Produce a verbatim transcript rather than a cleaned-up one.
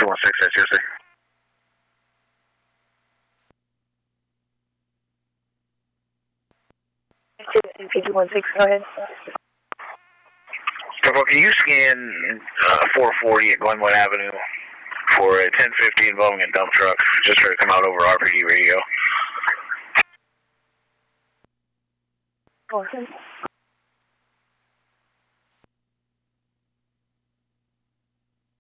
two one six, that's Tuesday. P two one six, go ahead. Can you scan uh, four forty at Glenwood Avenue for a ten fifty involving a dump truck? Just try to come out over R P D radio. Awesome.